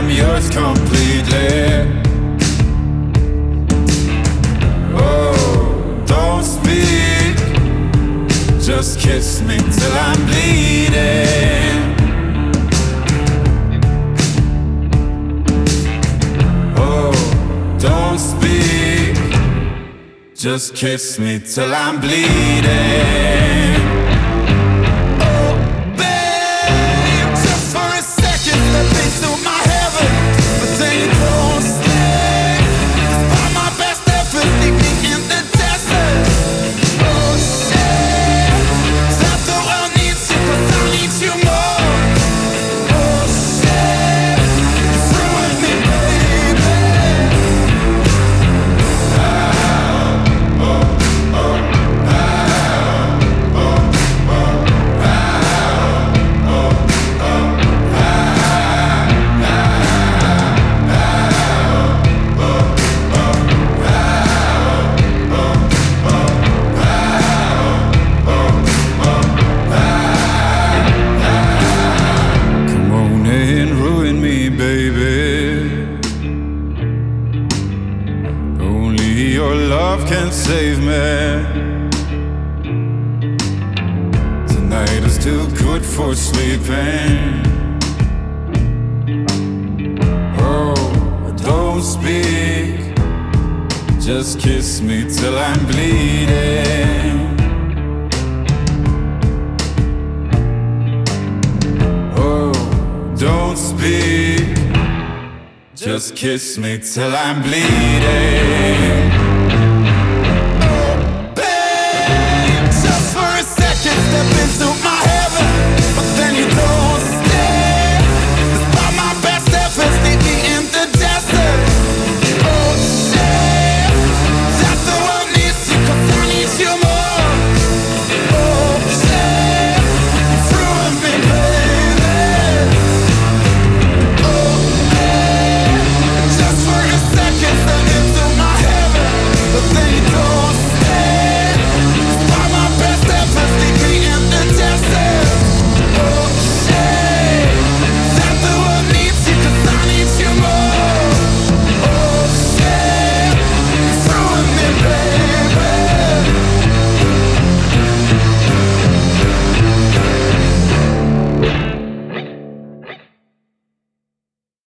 I'm yours completely. Oh, don't speak, just kiss me till I'm bleeding. Oh, don't speak, just kiss me till I'm bleeding. Oh, babe, just for a second, let me to my heaven, but then you don't stay. Despite my best effort, leave me in the desert. Oh shit, that the world needs you, 'cause I need you more. Oh shit, you ruined me, baby. Come on and ruin me, baby. Only your love can save me. Tonight is too good for sleeping. Oh, don't speak, just kiss me till I'm bleeding. Oh, don't speak, just kiss me till I'm bleeding.